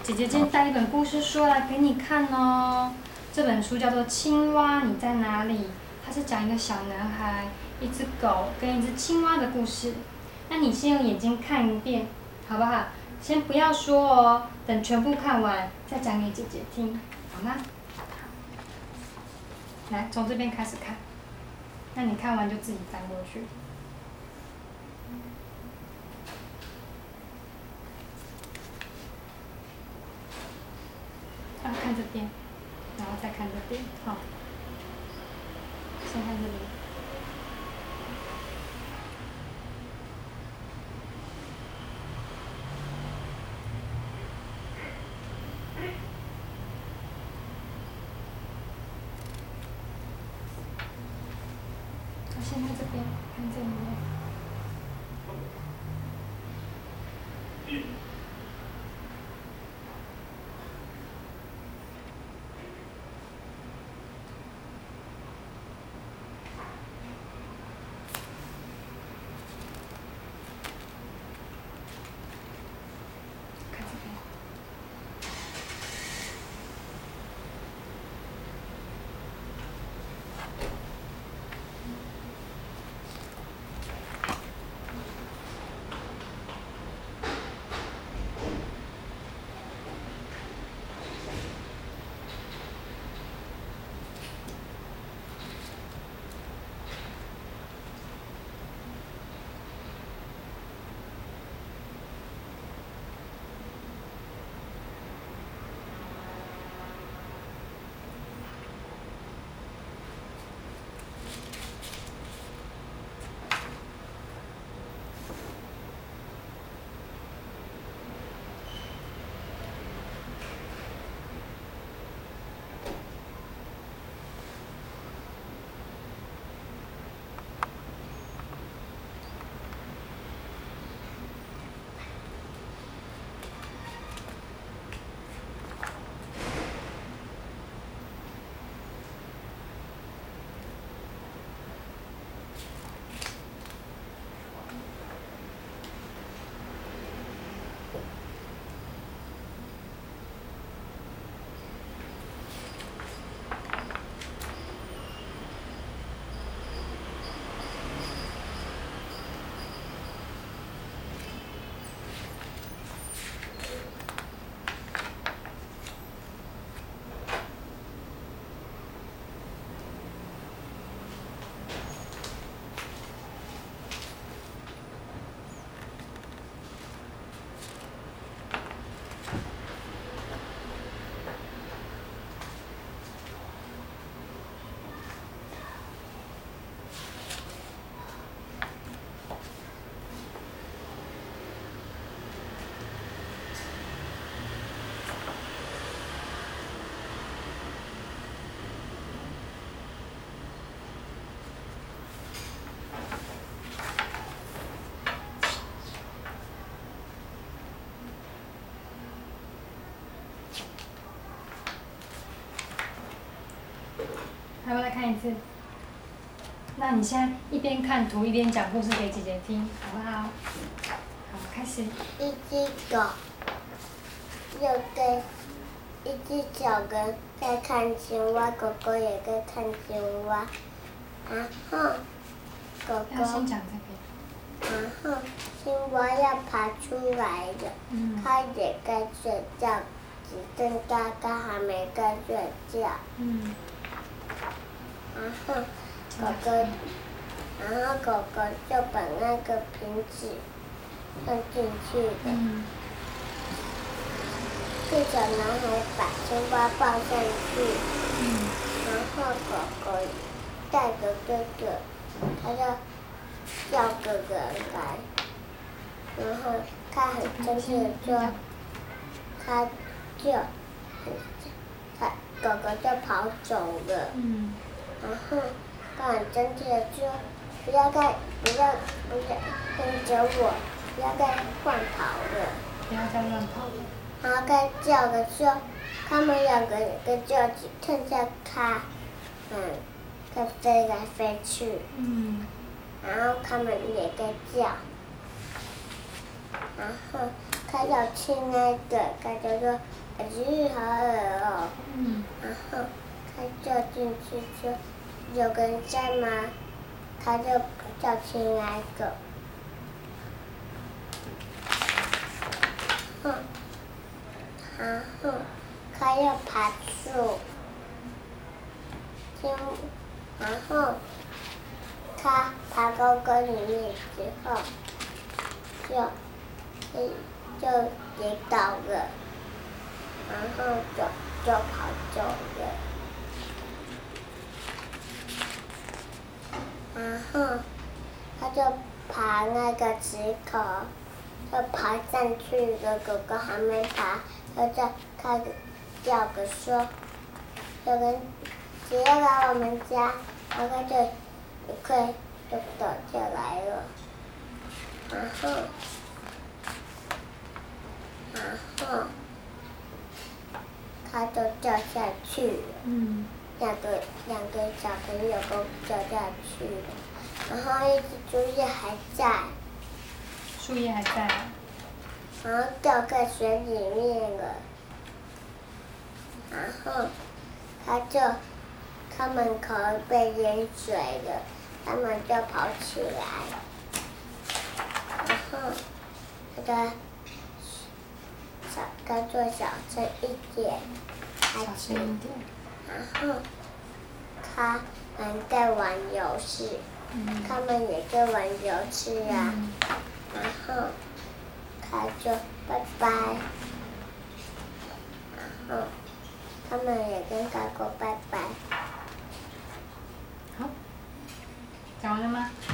姐姐今天带一本故事书来给你看哦。这本书叫做《青蛙你在哪里》，它是讲一个小男孩、一只狗跟一只青蛙的故事。那你先用眼睛看一遍，好不好？先不要说哦，等全部看完再讲给姐姐听，好吗？来，从这边开始看。那你看完就自己翻过去。看这边，然后再看这边，好。先看这边。先看这边，看这里面。看这边。还要再看一次。那你现在一边看图一边讲故事给姐姐听，好不好？好，开始。 一只狗，又跟一只小人在看青蛙，狗狗也在看青蛙。然后狗狗， 要先讲这边。 然后青蛙要爬出来了，它也在睡觉，只剩嘎嘎还没在睡觉。然后狗狗就把那个瓶子放进去的。这小男孩把青蛙抱上去，然后狗狗带着哥哥，他就叫哥哥来，然后他很生气的说，狗狗就跑走了。然后他很生气的说，不要跟着我，不要再乱跑了。 不要再乱跑了。 然后再叫的说，他们两个也跟叫，只剩下他，在飞来飞去。然后他们也在叫，然后他要亲那个，他就说：“好恶哦。”然后他就进去说：“有个人在吗？”他就叫亲那个。然后他要爬树，然后他爬高沟里面之后，就跌倒了，然后就跑走了，然后他就爬那个石头。就爬上去了，哥哥还没爬，他就开始叫个说：“有人只要来我们家，然后就一块就倒下来了，然后他就掉下去了。两个小朋友都掉下去了，然后一只竹叶还在。 树叶还在啊。 然后掉在水里面了，然后他们可能被淹水了，他们就跑起来，然后他做小声一点， 小声一点。 然后他们在玩游戏，他们也在玩游戏啊，然后他就拜拜，然后他们也跟他说拜拜。 好，讲完了吗？